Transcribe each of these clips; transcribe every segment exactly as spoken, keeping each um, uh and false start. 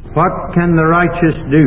What can the righteous do?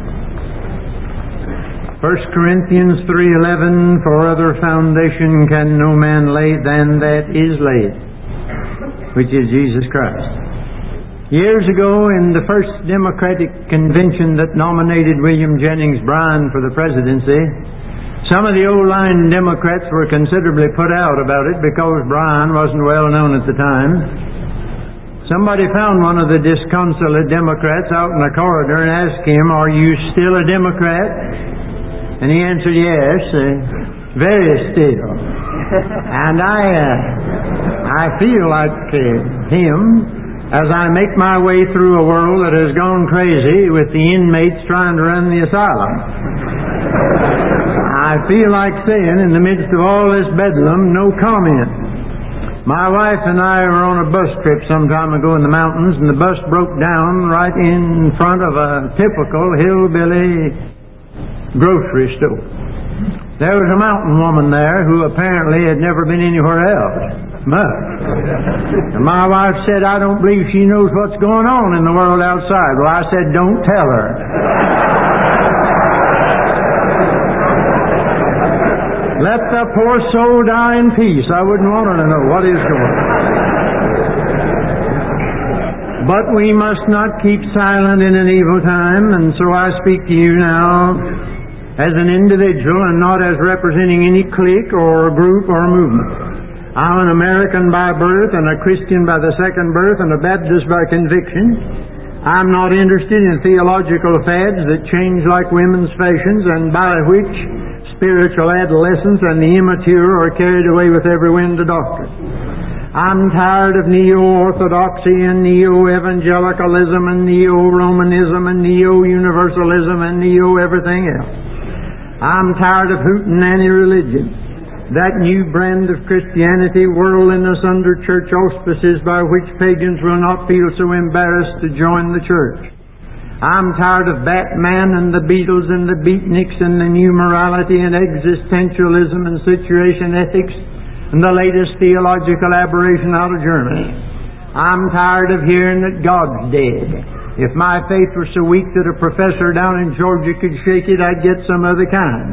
First Corinthians three eleven, for other foundation can no man lay than that is laid, which is Jesus Christ. Years ago, in the first Democratic convention that nominated William Jennings Bryan for the presidency, some of the old-line Democrats were considerably put out about it because Bryan wasn't well known at the time. Somebody found one of the disconsolate Democrats out in the corridor and asked him, "Are you still a Democrat?" And he answered, "Yes, uh, very still." And I, uh, I feel like uh, him as I make my way through a world that has gone crazy with the inmates trying to run the asylum. I feel like saying, in the midst of all this bedlam, no comment. My wife and I were on a bus trip some time ago in the mountains, and the bus broke down right in front of a typical hillbilly grocery store. There was a mountain woman there who apparently had never been anywhere else much. And my wife said, "I don't believe she knows what's going on in the world outside." Well, I said, "Don't tell her." Let the poor soul die in peace. I wouldn't want her to know what is going on. But we must not keep silent in an evil time, and so I speak to you now as an individual and not as representing any clique or group or movement. I'm an American by birth and a Christian by the second birth and a Baptist by conviction. I'm not interested in theological fads that change like women's fashions and by which spiritual adolescents and the immature are carried away with every wind of doctrine. I'm tired of neo-orthodoxy and neo-evangelicalism and neo-Romanism and neo-universalism and neo-everything else. I'm tired of hootenanny religion, that new brand of Christianity, worldliness under church auspices by which pagans will not feel so embarrassed to join the church. I'm tired of Batman and the Beatles and the beatniks and the new morality and existentialism and situation ethics and the latest theological aberration out of Germany. I'm tired of hearing that God's dead. If my faith were so weak that a professor down in Georgia could shake it, I'd get some other kind.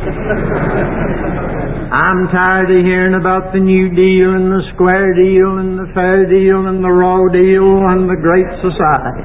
I'm tired of hearing about the New Deal and the Square Deal and the Fair Deal and the Raw Deal and the Great Society.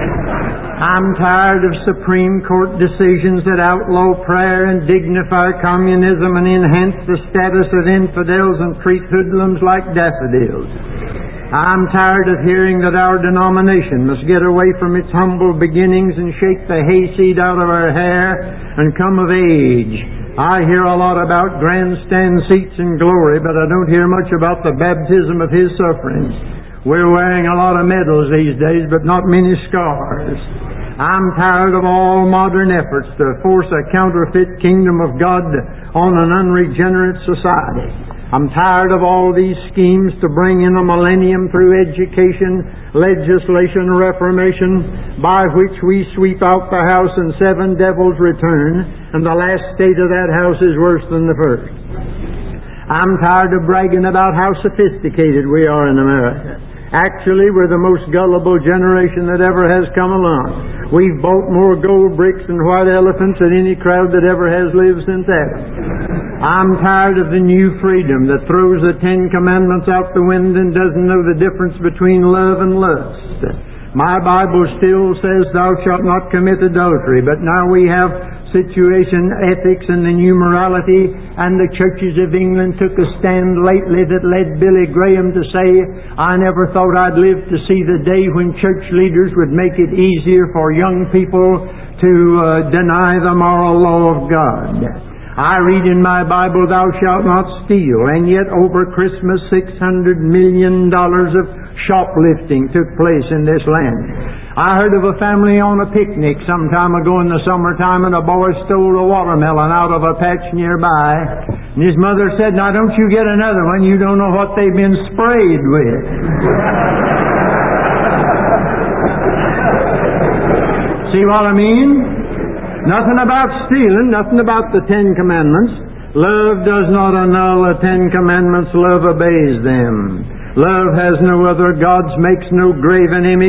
I'm tired of Supreme Court decisions that outlaw prayer and dignify communism and enhance the status of infidels and treat hoodlums like daffodils. I'm tired of hearing that our denomination must get away from its humble beginnings and shake the hayseed out of our hair and come of age. I hear a lot about grandstand seats and glory, but I don't hear much about the baptism of His sufferings. We're wearing a lot of medals these days, but not many scars. I'm tired of all modern efforts to force a counterfeit kingdom of God on an unregenerate society. I'm tired of all these schemes to bring in a millennium through education, legislation, reformation, by which we sweep out the house and seven devils return, and the last state of that house is worse than the first. I'm tired of bragging about how sophisticated we are in America. Actually, we're the most gullible generation that ever has come along. We've bought more gold bricks and white elephants than any crowd that ever has lived since Adam. I'm tired of the new freedom that throws the Ten Commandments out the window and doesn't know the difference between love and lust. My Bible still says, "Thou shalt not commit adultery," but now we have situation ethics and the new morality, and the churches of England took a stand lately that led Billy Graham to say, "I never thought I'd live to see the day when church leaders would make it easier for young people to uh, deny the moral law of God." I read in my Bible, "Thou shalt not steal," and yet over Christmas six hundred million dollars of shoplifting took place in this land. I heard of a family on a picnic some time ago in the summertime, and a boy stole a watermelon out of a patch nearby. And his mother said, "Now don't you get another one. You don't know what they've been sprayed with." See what I mean? Nothing about stealing, nothing about the Ten Commandments. Love does not annul the Ten Commandments. Love obeys them. Love has no other gods, makes no graven image,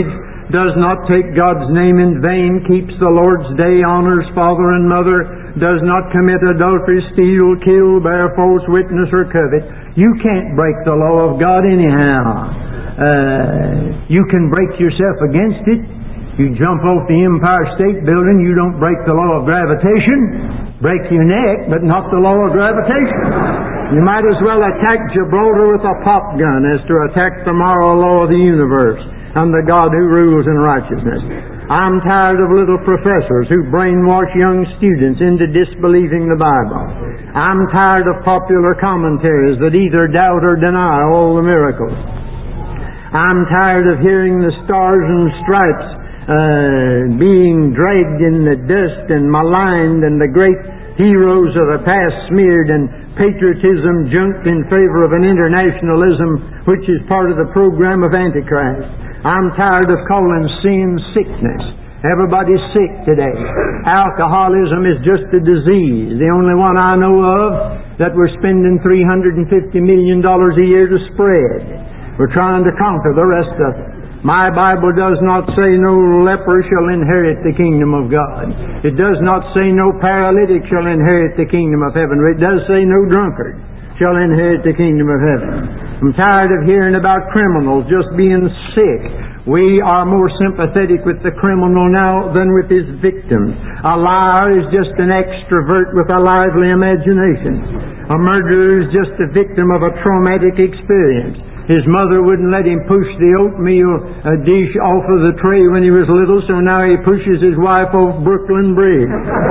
does not take God's name in vain, keeps the Lord's day, honors father and mother, does not commit adultery, steal, kill, bear false witness, or covet. You can't break the law of God anyhow. Uh, you can break yourself against it. You jump off the Empire State Building, you don't break the law of gravitation. Break your neck, but not the law of gravitation. You might as well attack Gibraltar with a pop gun as to attack the moral law of the universe and the God who rules in righteousness. I'm tired of little professors who brainwash young students into disbelieving the Bible. I'm tired of popular commentaries that either doubt or deny all the miracles. I'm tired of hearing the stars and stripes uh, being dragged in the dust and maligned, and the great heroes of the past smeared, and patriotism junked in favor of an internationalism which is part of the program of Antichrist. I'm tired of calling sin sickness. Everybody's sick today. Alcoholism is just a disease, the only one I know of that we're spending three hundred fifty million dollars a year to spread. We're trying to conquer the rest of it. My Bible does not say no leper shall inherit the kingdom of God. It does not say no paralytic shall inherit the kingdom of heaven. It does say no drunkard shall inherit the kingdom of heaven. I'm tired of hearing about criminals just being sick. We are more sympathetic with the criminal now than with his victims. A liar is just an extrovert with a lively imagination. A murderer is just a victim of a traumatic experience. His mother wouldn't let him push the oatmeal uh, dish off of the tray when he was little, so now he pushes his wife off Brooklyn Bridge.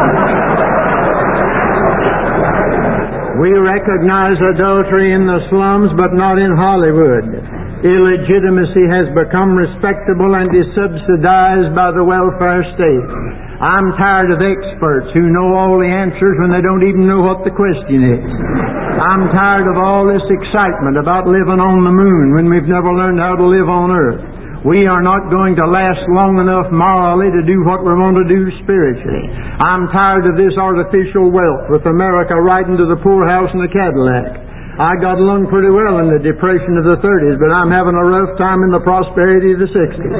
We recognize adultery in the slums, but not in Hollywood. Illegitimacy has become respectable and is subsidized by the welfare state. I'm tired of experts who know all the answers when they don't even know what the question is. I'm tired of all this excitement about living on the moon when we've never learned how to live on earth. We are not going to last long enough morally to do what we want to do spiritually. I'm tired of this artificial wealth with America riding to the poorhouse in a Cadillac. I got along pretty well in the Depression of the thirties, but I'm having a rough time in the prosperity of the sixties.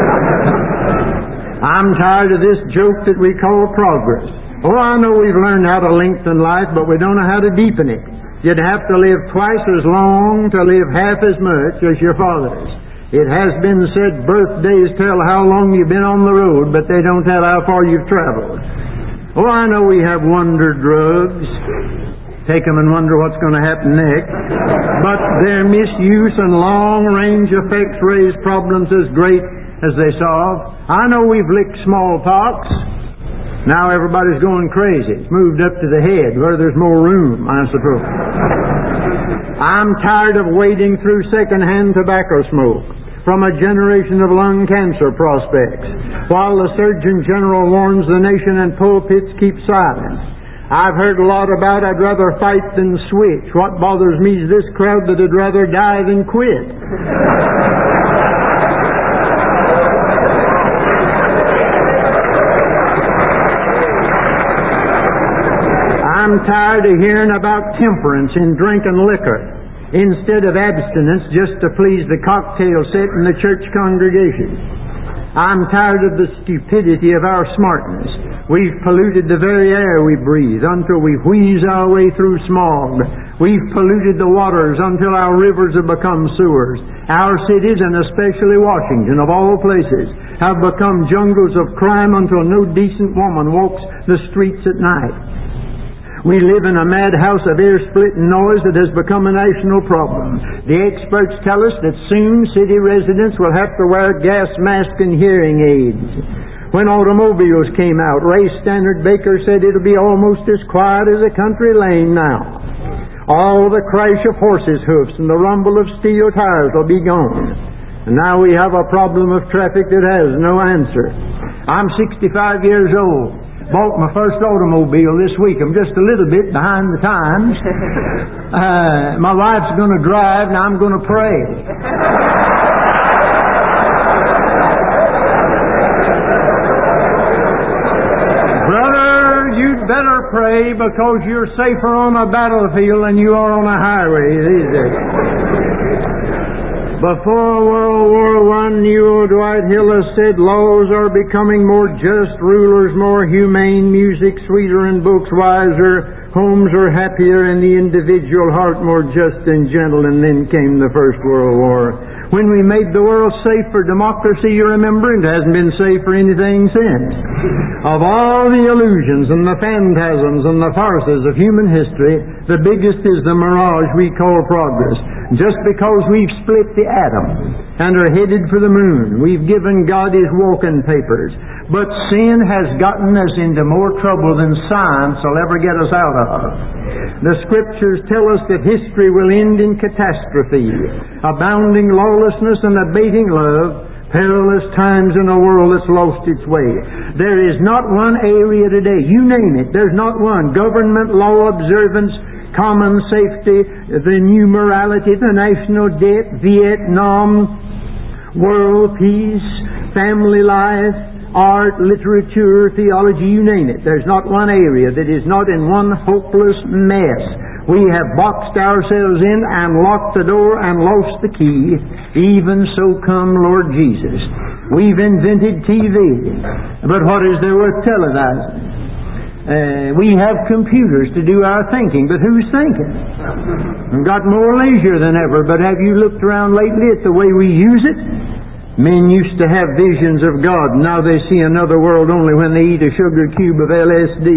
I'm tired of this joke that we call progress. Oh, I know we've learned how to lengthen life, but we don't know how to deepen it. You'd have to live twice as long to live half as much as your fathers. It has been said birthdays tell how long you've been on the road, but they don't tell how far you've traveled. Oh, I know we have wonder drugs. Take them and wonder what's going to happen next. But their misuse and long-range effects raise problems as great as they solve. I know we've licked smallpox. Now everybody's going crazy. It's moved up to the head where there's more room, I suppose. I'm tired of wading through second-hand tobacco smoke from a generation of lung cancer prospects, while the Surgeon General warns the nation and pulpits keep silence. I've heard a lot about I'd rather fight than switch. What bothers me is this crowd that would rather die than quit. I'm tired of hearing about temperance in drinking liquor instead of abstinence just to please the cocktail set in the church congregation. I'm tired of the stupidity of our smartness. We've polluted the very air we breathe until we wheeze our way through smog. We've polluted the waters until our rivers have become sewers. Our cities, and especially Washington, of all places, have become jungles of crime until no decent woman walks the streets at night. We live in a madhouse of ear-splitting noise that has become a national problem. The experts tell us that soon city residents will have to wear gas masks and hearing aids. When automobiles came out, Ray Stannard Baker said it'll be almost as quiet as a country lane now. All the crash of horses' hoofs and the rumble of steel tires will be gone. And now we have a problem of traffic that has no answer. I'm sixty-five years old. Bought my first automobile this week. I'm just a little bit behind the times. Uh, my wife's going to drive, and I'm going to pray. Brother, you'd better pray because you're safer on a battlefield than you are on a highway these days. Before World War One, Neo Dwight Hillis said, laws are becoming more just, rulers more humane, music sweeter and books wiser, homes are happier and the individual heart more just and gentle. And then came the First World War. When we made the world safe for democracy, you remember, it hasn't been safe for anything since. Of all the illusions and the phantasms and the farces of human history, the biggest is the mirage we call progress. Just because we've split the atom and are headed for the moon, we've given God His walking papers. But sin has gotten us into more trouble than science will ever get us out of. The Scriptures tell us that history will end in catastrophe, abounding lawlessness and abating love, perilous times in a world that's lost its way. There is not one area today, you name it, there's not one, government, law observance, common safety, the new morality, the national debt, Vietnam, world peace, family life, art, literature, theology, you name it. There's not one area that is not in one hopeless mess. We have boxed ourselves in and locked the door and lost the key. Even so come Lord Jesus. We've invented T V, but what is there worth televising? Uh, we have computers to do our thinking, but who's thinking? We've got more leisure than ever, but have you looked around lately at the way we use it? Men used to have visions of God. Now they see another world only when they eat a sugar cube of L S D.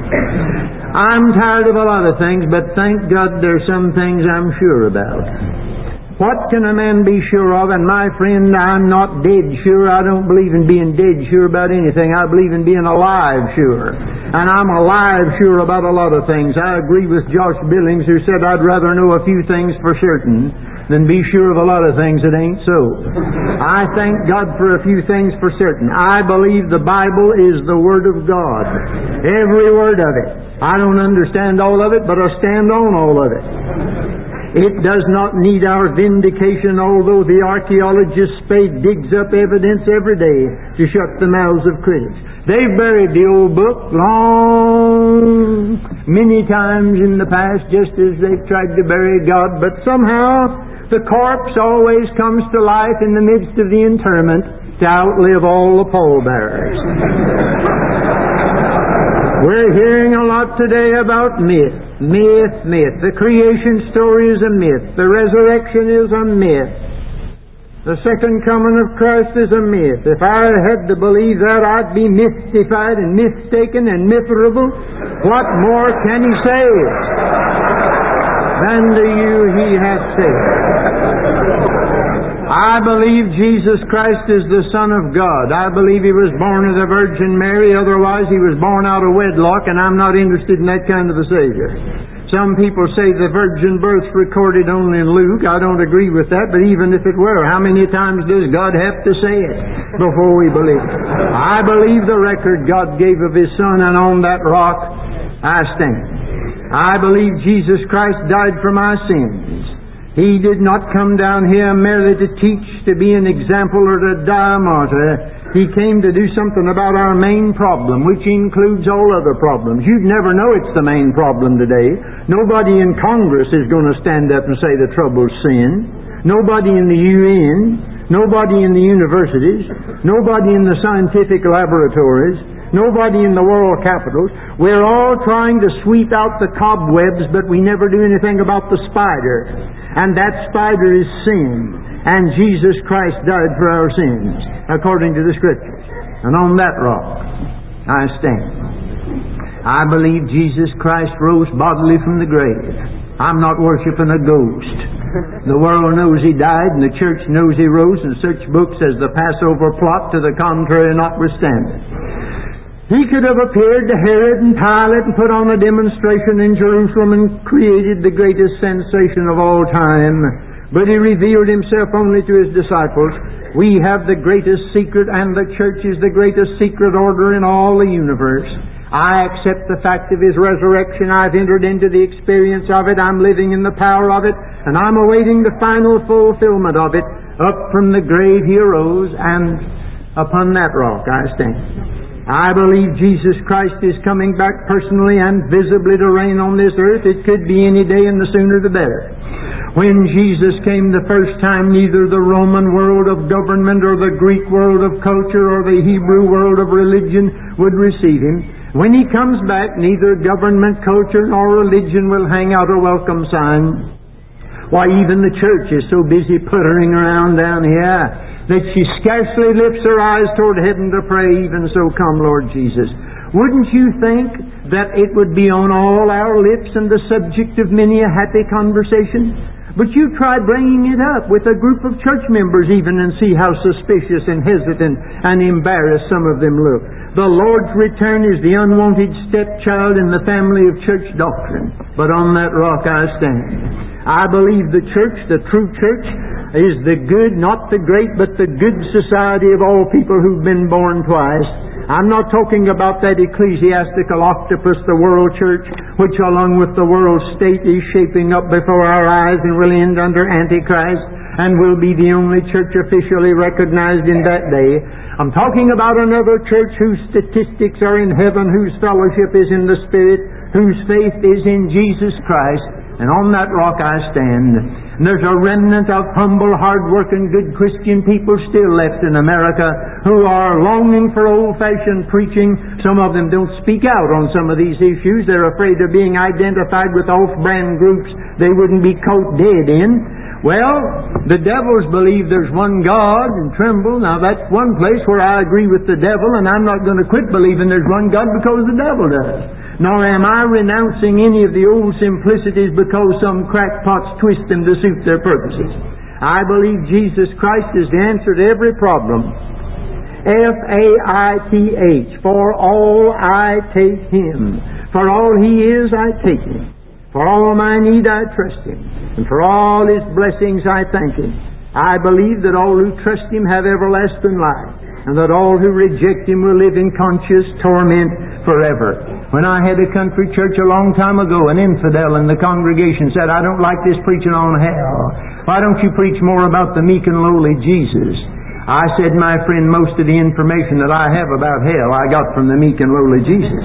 I'm tired of a lot of things, but thank God there's some things I'm sure about. What can a man be sure of? And my friend, I'm not dead sure. I don't believe in being dead sure about anything. I believe in being alive sure. And I'm alive sure about a lot of things. I agree with Josh Billings, who said I'd rather know a few things for certain than be sure of a lot of things that ain't so. I thank God for a few things for certain. I believe the Bible is the Word of God. Every word of it. I don't understand all of it, but I stand on all of it. It does not need our vindication, although the archaeologist Spade digs up evidence every day to shut the mouths of critics. They've buried the old book long, many times in the past, just as they've tried to bury God, but somehow the corpse always comes to life in the midst of the interment to outlive all the pallbearers. We're hearing a lot today about myth. Myth, myth. The creation story is a myth. The resurrection is a myth. The second coming of Christ is a myth. If I had to believe that, I'd be mystified and mistaken and miserable. What more can He say than to you He hath said? I believe Jesus Christ is the Son of God. I believe He was born of the Virgin Mary. Otherwise, He was born out of wedlock, and I'm not interested in that kind of a Savior. Some people say the virgin birth's recorded only in Luke. I don't agree with that, but even if it were, how many times does God have to say it before we believe it? I believe the record God gave of His Son, and on that rock I stand. I believe Jesus Christ died for my sins. He did not come down here merely to teach, to be an example, or to die a martyr. He came to do something about our main problem, which includes all other problems. You'd never know it's the main problem today. Nobody in Congress is going to stand up and say the trouble's sin. Nobody in the U N. Nobody in the universities. Nobody in the scientific laboratories. Nobody in the world capitals. We're all trying to sweep out the cobwebs, but we never do anything about the spider. And that spider is sin. And Jesus Christ died for our sins, according to the Scriptures. And on that rock I stand. I believe Jesus Christ rose bodily from the grave. I'm not worshiping a ghost. The world knows He died, and the church knows He rose, and such books as the Passover plot to the contrary notwithstanding. He could have appeared to Herod and Pilate and put on a demonstration in Jerusalem and created the greatest sensation of all time. But He revealed Himself only to His disciples. We have the greatest secret, and the church is the greatest secret order in all the universe. I accept the fact of His resurrection. I've entered into the experience of it. I'm living in the power of it, and I'm awaiting the final fulfillment of it. Up from the grave He arose, and upon that rock I stand. I believe Jesus Christ is coming back personally and visibly to reign on this earth. It could be any day, and the sooner the better. When Jesus came the first time, neither the Roman world of government or the Greek world of culture or the Hebrew world of religion would receive Him. When He comes back, neither government, culture, nor religion will hang out a welcome sign. Why, even the church is so busy puttering around down here that she scarcely lifts her eyes toward heaven to pray, even so come, Lord Jesus. Wouldn't you think that it would be on all our lips and the subject of many a happy conversation? But you try bringing it up with a group of church members even and see how suspicious and hesitant and embarrassed some of them look. The Lord's return is the unwanted stepchild in the family of church doctrine. But on that rock I stand. I believe the church, the true church, is the good, not the great, but the good society of all people who've been born twice. I'm not talking about that ecclesiastical octopus, the world church, which along with the world state is shaping up before our eyes and will end under Antichrist and will be the only church officially recognized in that day. I'm talking about another church whose statistics are in heaven, whose fellowship is in the Spirit, whose faith is in Jesus Christ. And on that rock I stand. And there's a remnant of humble, hard-working, good Christian people still left in America who are longing for old-fashioned preaching. Some of them don't speak out on some of these issues. They're afraid of being identified with off-brand groups they wouldn't be caught dead in. Well, the devils believe there's one God and tremble. Now that's one place where I agree with the devil, and I'm not going to quit believing there's one God because the devil does. Nor am I renouncing any of the old simplicities because some crackpots twist them to suit their purposes. I believe Jesus Christ is the answer to every problem. F A I T H, for all I take Him. For all He is, I take Him. For all my need, I trust Him. And for all His blessings, I thank Him. I believe that all who trust Him have everlasting life, and that all who reject Him will live in conscious torment forever. When I had a country church a long time ago, an infidel in the congregation said, I don't like this preaching on hell. Why don't you preach more about the meek and lowly Jesus? I said, my friend, most of the information that I have about hell I got from the meek and lowly Jesus.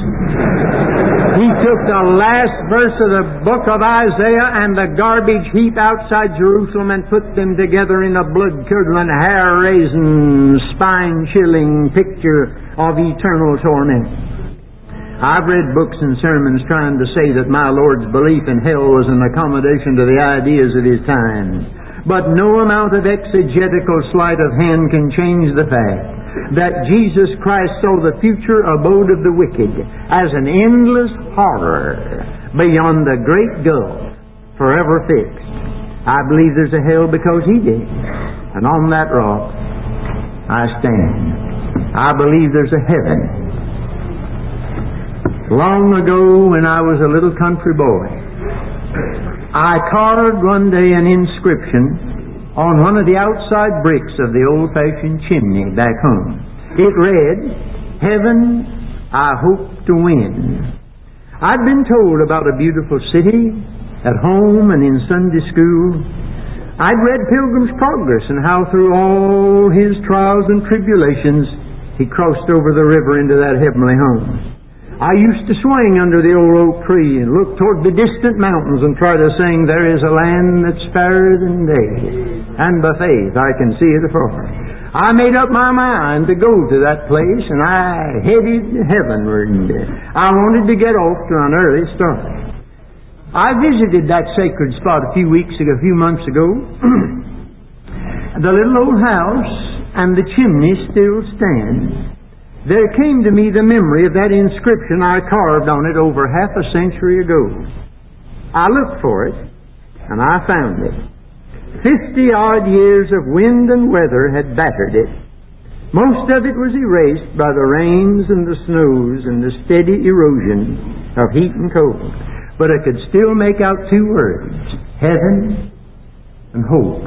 He took the last verse of the book of Isaiah and the garbage heap outside Jerusalem and put them together in a blood-curdling, hair-raising, spine-chilling picture of eternal torment. I've read books and sermons trying to say that my Lord's belief in hell was an accommodation to the ideas of His time. But no amount of exegetical sleight of hand can change the fact that Jesus Christ saw the future abode of the wicked as an endless horror beyond the great gulf, forever fixed. I believe there's a hell because He did. And on that rock I stand. I believe there's a heaven. Long ago, when I was a little country boy, I carved one day an inscription on one of the outside bricks of the old-fashioned chimney back home. It read, Heaven I hope to win. I'd been told about a beautiful city at home and in Sunday school. I'd read Pilgrim's Progress and how through all his trials and tribulations he crossed over the river into that heavenly home. I used to swing under the old oak tree and look toward the distant mountains and try to sing, There is a land that's fairer than day, and by faith I can see it afar. I made up my mind to go to that place, and I headed heavenward. I wanted to get off to an early start. I visited that sacred spot a few weeks ago, a few months ago. The little old house and the chimney still stand. There came to me the memory of that inscription I carved on it over half a century ago. I looked for it, and I found it. Fifty-odd years of wind and weather had battered it. Most of it was erased by the rains and the snows and the steady erosion of heat and cold. But I could still make out two words, heaven and hope.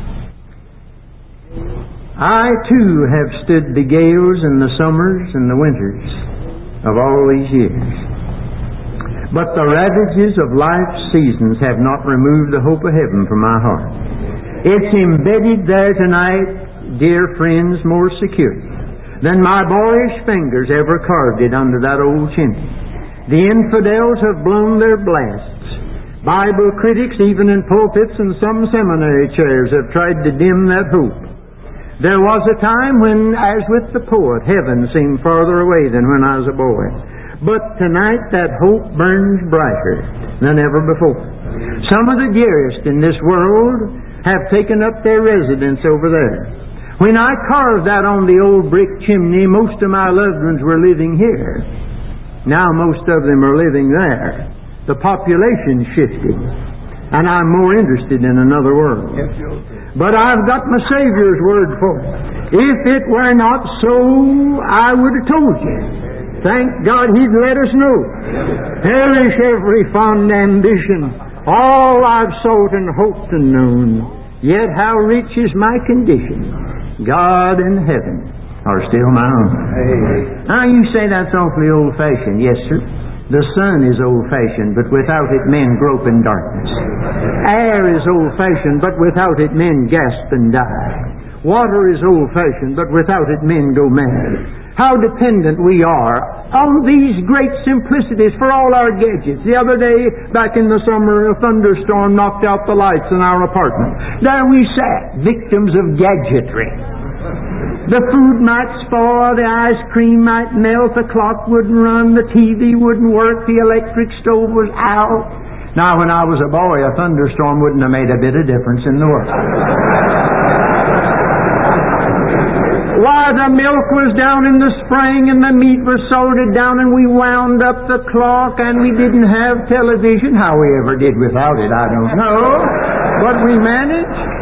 I, too, have stood the gales and the summers and the winters of all these years. But the ravages of life's seasons have not removed the hope of heaven from my heart. It's embedded there tonight, dear friends, more secure than my boyish fingers ever carved it under that old chimney. The infidels have blown their blasts. Bible critics, even in pulpits and some seminary chairs, have tried to dim that hope. There was a time when, as with the poet, heaven seemed farther away than when I was a boy. But tonight that hope burns brighter than ever before. Some of the dearest in this world have taken up their residence over there. When I carved that on the old brick chimney, most of my loved ones were living here. Now most of them are living there. The population shifted, and I'm more interested in another world. But I've got my Savior's word for it. If it were not so, I would have told you. Thank God He'd let us know. Perish every fond ambition, all I've sought and hoped and known. Yet how rich is my condition. God and heaven are still my own. Now you say that's awfully old-fashioned. Yes, sir. The sun is old-fashioned, but without it men grope in darkness. Air is old-fashioned, but without it men gasp and die. Water is old-fashioned, but without it men go mad. How dependent we are on these great simplicities for all our gadgets. The other day, back in the summer, a thunderstorm knocked out the lights in our apartment. There we sat, victims of gadgetry. The food might spoil, the ice cream might melt, the clock wouldn't run, the T V wouldn't work, the electric stove was out. Now, when I was a boy, a thunderstorm wouldn't have made a bit of difference in the world. Why, the milk was down in the spring and the meat was salted down and we wound up the clock and we didn't have television. How we ever did without it, I don't know. But we managed.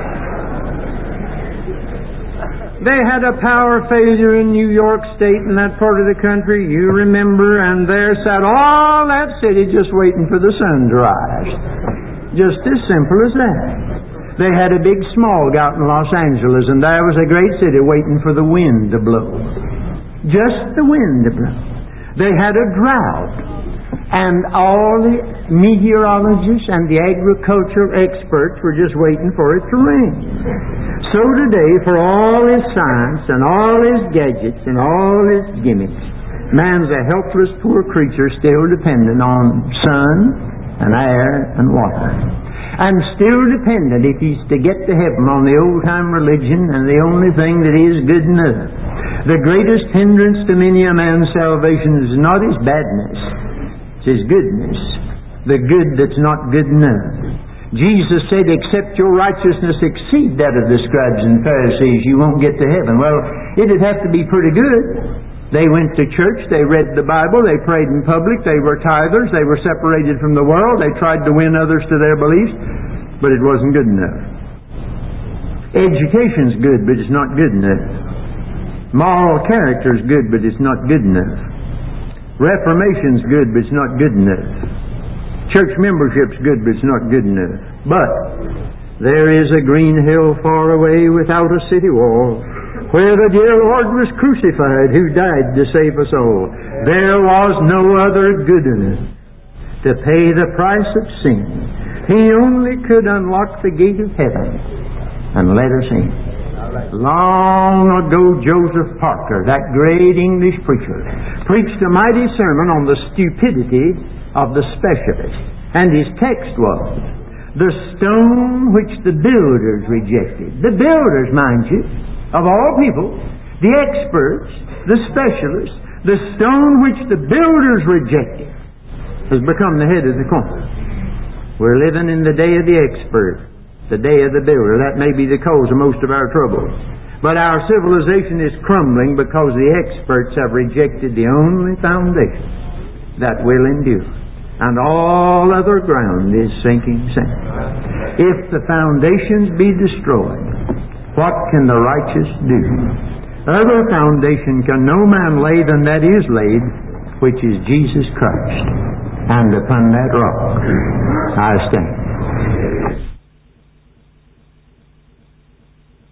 They had a power failure in New York State and that part of the country, you remember, and there sat all that city just waiting for the sun to rise. Just as simple as that. They had a big smog out in Los Angeles, and there was a great city waiting for the wind to blow. Just the wind to blow. They had a drought, and all the meteorologists and the agricultural experts were just waiting for it to rain. So today, for all his science and all his gadgets and all his gimmicks, man's a helpless poor creature still dependent on sun and air and water. And still dependent, if he's to get to heaven, on the old-time religion and the only thing that is good enough. The greatest hindrance to many a man's salvation is not his badness, it's his goodness. The good that's not good enough. Jesus said, except your righteousness exceed that of the scribes and Pharisees, you won't get to heaven. Well, it'd have to be pretty good. They went to church, they read the Bible, they prayed in public, they were tithers, they were separated from the world, they tried to win others to their beliefs, but it wasn't good enough. Education's good, but it's not good enough. Moral character's good, but it's not good enough. Reformation's good, but it's not good enough. Church membership's good, but it's not good enough. But there is a green hill far away without a city wall, where the dear Lord was crucified, who died to save us all. There was no other good enough to pay the price of sin. He only could unlock the gate of heaven and let us in. Long ago, Joseph Parker, that great English preacher, preached a mighty sermon on the stupidity of the specialist. And his text was, the stone which the builders rejected. The builders, mind you, of all people, the experts, the specialists, the stone which the builders rejected has become the head of the corner. We're living in the day of the expert, the day of the builder. That may be the cause of most of our troubles. But our civilization is crumbling because the experts have rejected the only foundation that will endure. And all other ground is sinking sand. If the foundations be destroyed, what can the righteous do? Other foundation can no man lay than that is laid, which is Jesus Christ. And upon that rock I stand.